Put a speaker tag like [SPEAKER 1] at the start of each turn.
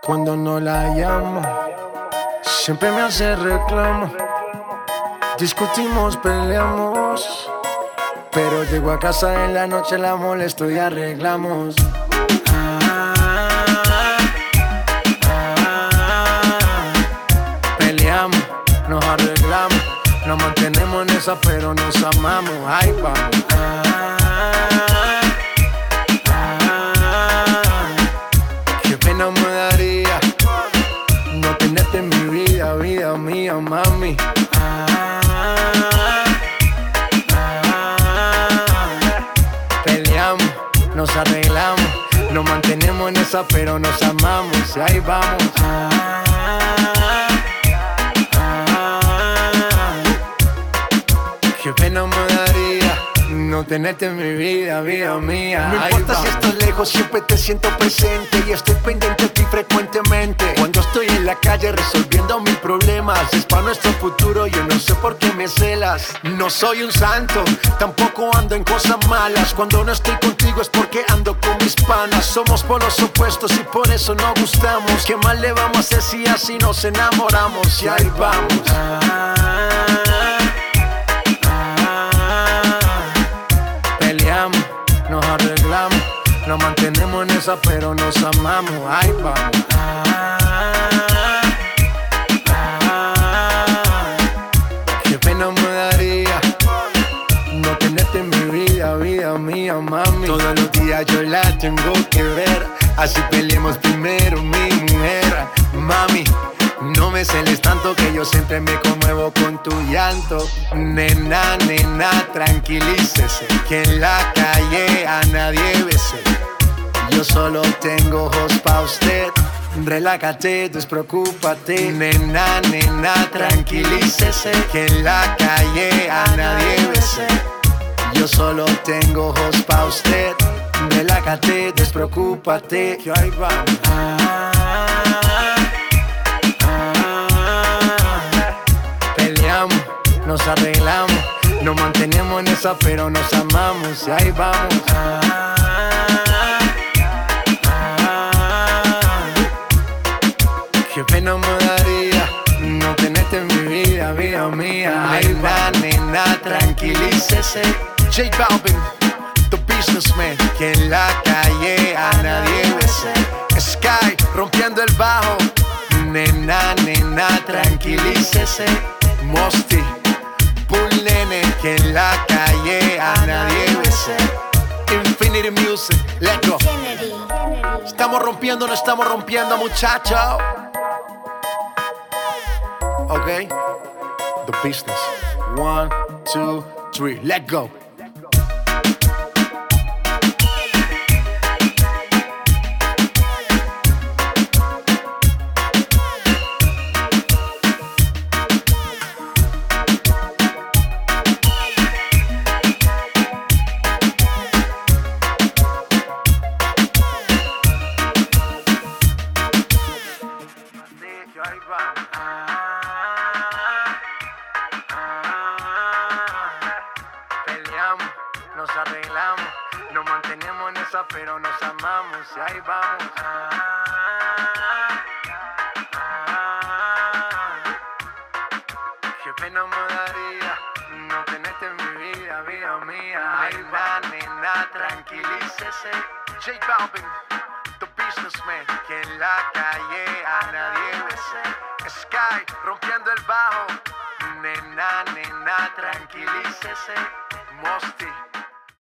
[SPEAKER 1] Cuando no la llamo, siempre me hace reclamo. Discutimos, peleamos, pero llego a casa en la noche, la molesto y arreglamos. Peleamos, nos arreglamos, nos mantenemos en esa, pero nos amamos. Ay, vamos. Qué pena me daría no tenerte en mi vida, vida mía, mami. Peleamos, nos arreglamos, nos mantenemos en esa, pero nos amamos. Y ahí vamos. Qué pena me daría no tenerte en mi vida, vida mía.
[SPEAKER 2] No importa si estás lejos, siempre te siento presente y estoy pendiente de ti frecuentemente. Cuando estoy en la calle resolviendo mis problemas, es para nuestro futuro, yo no sé por qué me celas. No soy un santo, tampoco ando en cosas malas. Cuando no estoy contigo es porque ando con mis panas. Somos polos opuestos y por eso no gustamos. ¿Qué mal le vamos a hacer si así nos enamoramos? Y ahí vamos.
[SPEAKER 1] Nos arreglamos, nos mantenemos en esa, pero nos amamos. Ay, vamos. Qué pena me daría no tenerte en mi vida, vida mía, mami.
[SPEAKER 2] Todos los días yo la tengo que ver, así peleemos primero, mi mujer. Mami, no me celes tanto que yo siempre me conmuevo con tu llanto. Nena, nena, tranquilícese, que en la calle a nadie bese. Yo solo tengo ojos pa' usted. Relájate, despreocúpate. Nena, nena, tranquilícese, que en la calle a nadie bese. Yo solo tengo ojos pa' usted. Relájate, despreocúpate. Que ahí vamos.
[SPEAKER 1] Nos arreglamos, nos mantenemos en esa, pero nos amamos. Y ahí vamos. Qué pena me daría no tenerte en mi vida, vida mía.
[SPEAKER 2] Ay, va, nena, tranquilícese. J Balvin, the businessman, que en la calle a nadie bese. Sky, rompiendo el bajo. Nena, nena, tranquilícese. Mosty, Bull Nene, que en la calle a nadie bese. Infinity Music, let's go. Estamos rompiendo, no estamos rompiendo, muchacho. Ok, the business. 1, 2, 3, let's go.
[SPEAKER 1] Peleamos, nos arreglamos, nos mantenemos en esa, pero nos amamos. Y ahí vamos. Qué pena me daría no tenerte en mi vida, vida mía.
[SPEAKER 2] Ay, va, nena, tranquilícese. J Balvin, the businessman, que en la calle a nadie bese. Sky, rompiendo el bajo. Nena, nena, tranquilícese. Mosty.